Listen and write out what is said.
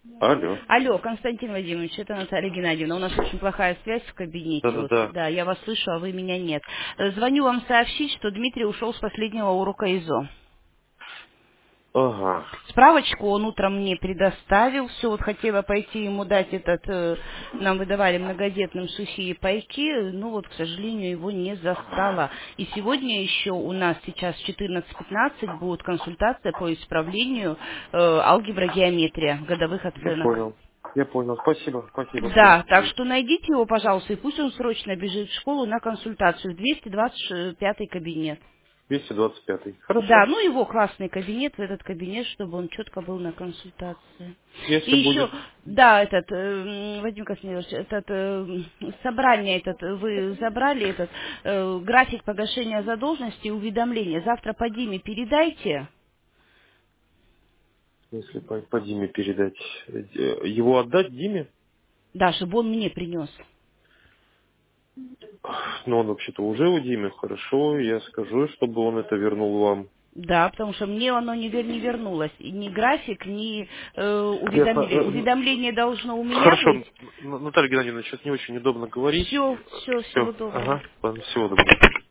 Алло. Алло, Константин Владимирович, это Наталья Геннадьевна. У нас очень плохая связь в кабинете. Вот, Да-да-да. да, я вас слышу, а вы меня нет. Звоню вам сообщить, что Дмитрий ушел с последнего урока ИЗО. Ага. Справочку он утром мне предоставил. Все, вот хотела пойти ему дать этот... нам выдавали многодетным сухие пайки. Ну вот, к сожалению, его не застала. И сегодня еще у нас сейчас в 14:15 будет консультация по исправлению алгебра геометрия годовых Я оценок. понял. Я понял. Спасибо. Спасибо, что Да, так беспокоите. что найдите его, пожалуйста, и пусть он срочно бежит в школу на консультацию в 225 кабинет. 225. Да, Хорошо. ну его классный кабинет, в этот кабинет, чтобы он четко был на консультации. И Если еще, будет... да, этот, Вадим Космирович, этот, собрание этот, вы забрали этот, график погашения задолженности и уведомления. Завтра по Диме передайте, Если по Диме передать... Его отдать Диме? да, чтобы он мне принес. Ну, он вообще-то уже у Димы. Хорошо, я скажу, чтобы он это вернул вам. Да, потому что мне оно не вернулось. И ни график, ни Ясно. уведомление. Уведомление должно у меня Хорошо, быть. Наталья Геннадьевна, сейчас не очень удобно говорить. Все, всего Все. доброго. Ага. Ладно, всего доброго.